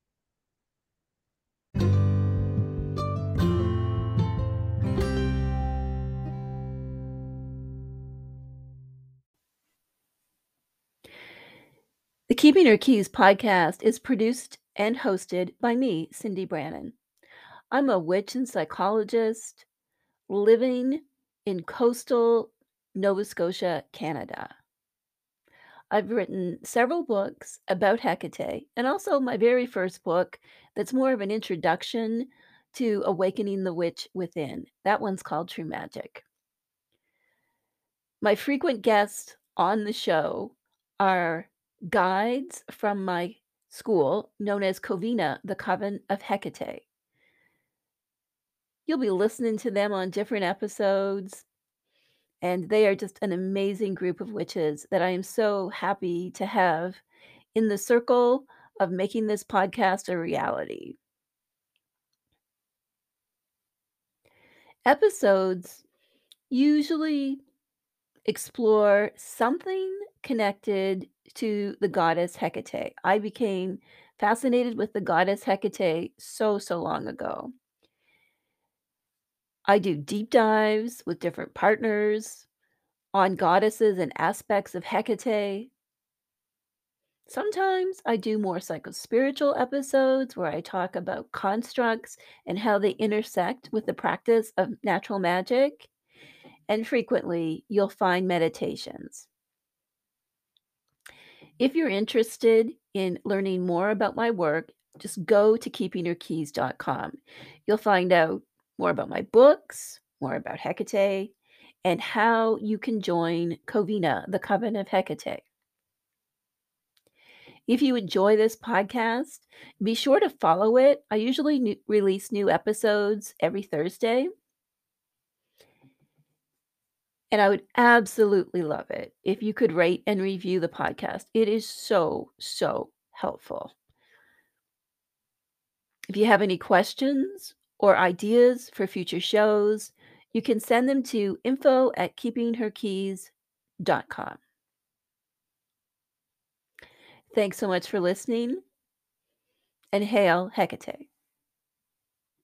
Speaker 1: The Keeping Her Keys podcast is produced and hosted by me, Cindy Brannon. I'm a witch and psychologist living in coastal Nova Scotia, Canada. I've written several books about Hecate, and also my very first book that's more of an introduction to awakening the witch within. That one's called True Magic. My frequent guests on the show are guides from my school known as Covina, the Coven of Hecate. You'll be listening to them on different episodes. And they are just an amazing group of witches that I am so happy to have in the circle of making this podcast a reality. Episodes usually explore something connected to the goddess Hecate. I became fascinated with the goddess Hecate so, so long ago. I do deep dives with different partners on goddesses and aspects of Hecate. Sometimes I do more psychospiritual episodes where I talk about constructs and how they intersect with the practice of natural magic. And frequently, you'll find meditations. If you're interested in learning more about my work, just go to keeping her keys dot com. You'll find out more about my books, more about Hecate, and how you can join Covina, the Coven of Hecate. If you enjoy this podcast, be sure to follow it. I usually new- release new episodes every Thursday. And I would absolutely love it if you could rate and review the podcast. It is so, so helpful. If you have any questions or ideas for future shows, you can send them to info at keeping her keys dot com. Thanks so much for listening, and hail Hecate.